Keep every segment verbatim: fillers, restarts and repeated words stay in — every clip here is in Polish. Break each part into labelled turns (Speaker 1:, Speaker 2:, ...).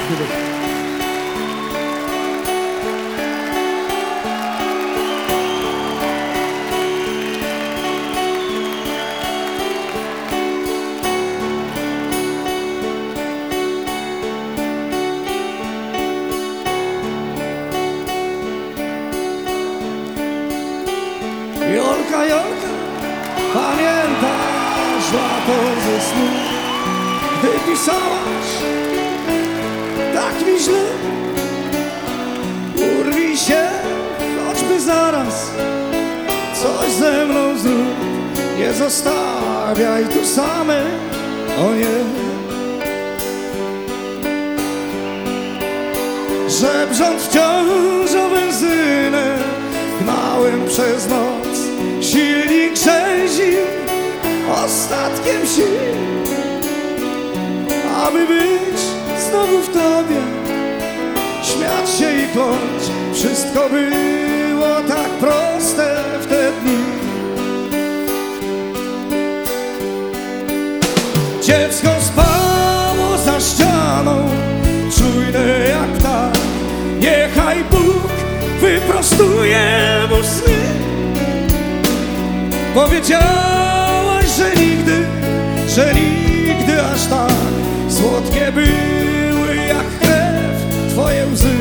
Speaker 1: Jolka, Jolka, pamiętasz lato ze snu, gdy pisałaś tak mi źle? Urwij się, choćby zaraz, coś ze mną zrób, nie zostawiaj tu samej, o nie. Żebrząc wciąż o benzynę, gnałem przez noc, silnik rzeził ostatkiem sił, aby być znowu w tobie, śmiać się i kląć. Wszystko było tak proste w te dni. Dziecko spało za ścianą, czujne jak ptak. Niechaj Bóg wyprostuje mu sny. Powiedziałaś, że nigdy, że nigdy aż tak słodkie były jak krew twoje łzy.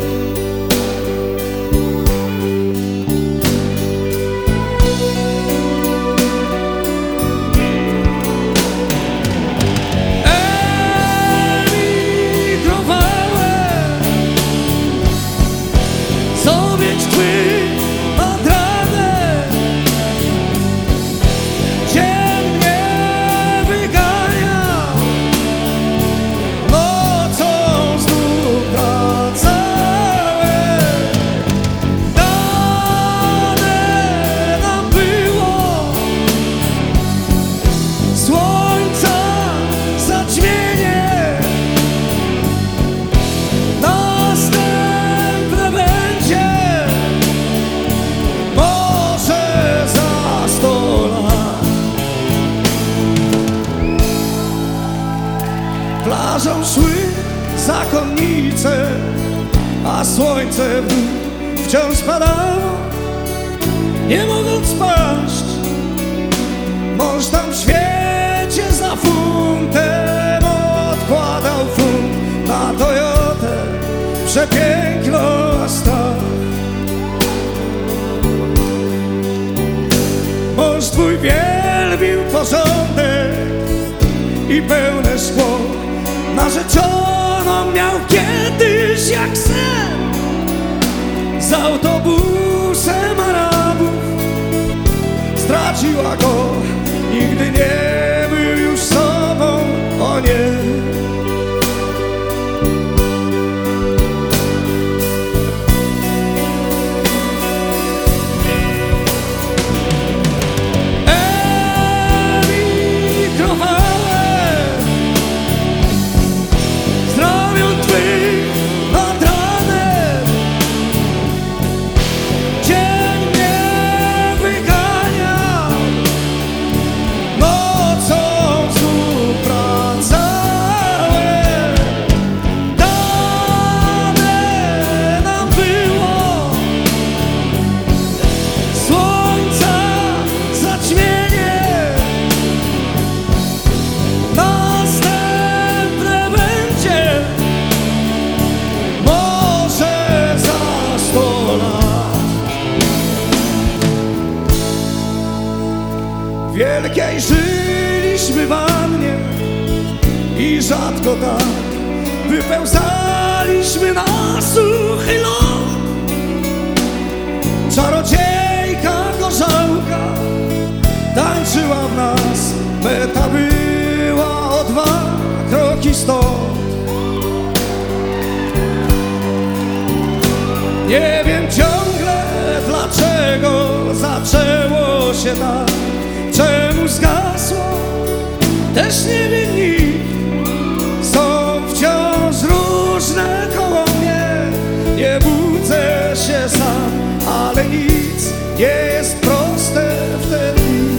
Speaker 1: Plażą szły zakonnice, a słońce w dół wciąż padało, nie mogąc spaść. Mąż tam w świecie za funtem odkładał funt na Toyotę, przepiękną a strach. Mąż twój wielbił porządek i pełne szkło. Narzeczoną miał kiedyś jak sen, z autobusem Arabów straciła go, nigdy nie był już sobą, o nie. Wielkiej żyliśmy wannie i rzadko tak wypełzaliśmy na suchy ląd. Czarodziejka gorzałka tańczyła w nas, meta była o dwa kroki stąd. Nie wiem ciągle dlaczego zaczęło się tak, czemu zgasło, też nie wie nikt. Są wciąż różne koło mnie, nie budzę się sam, ale nic nie jest proste w te dni.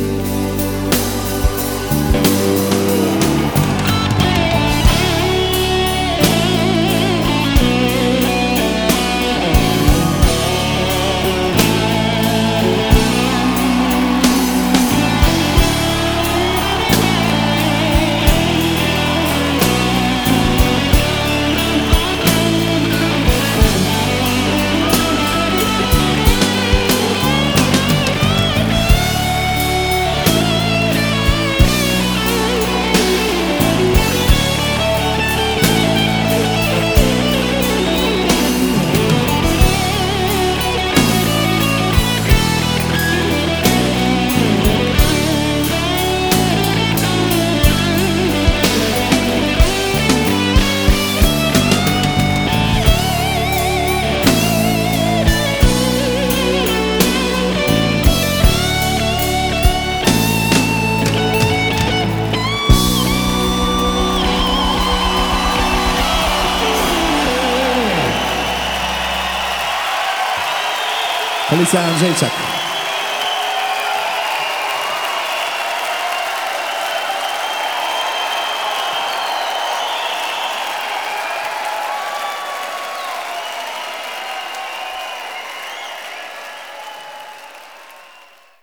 Speaker 1: Felicja Andrzejczak.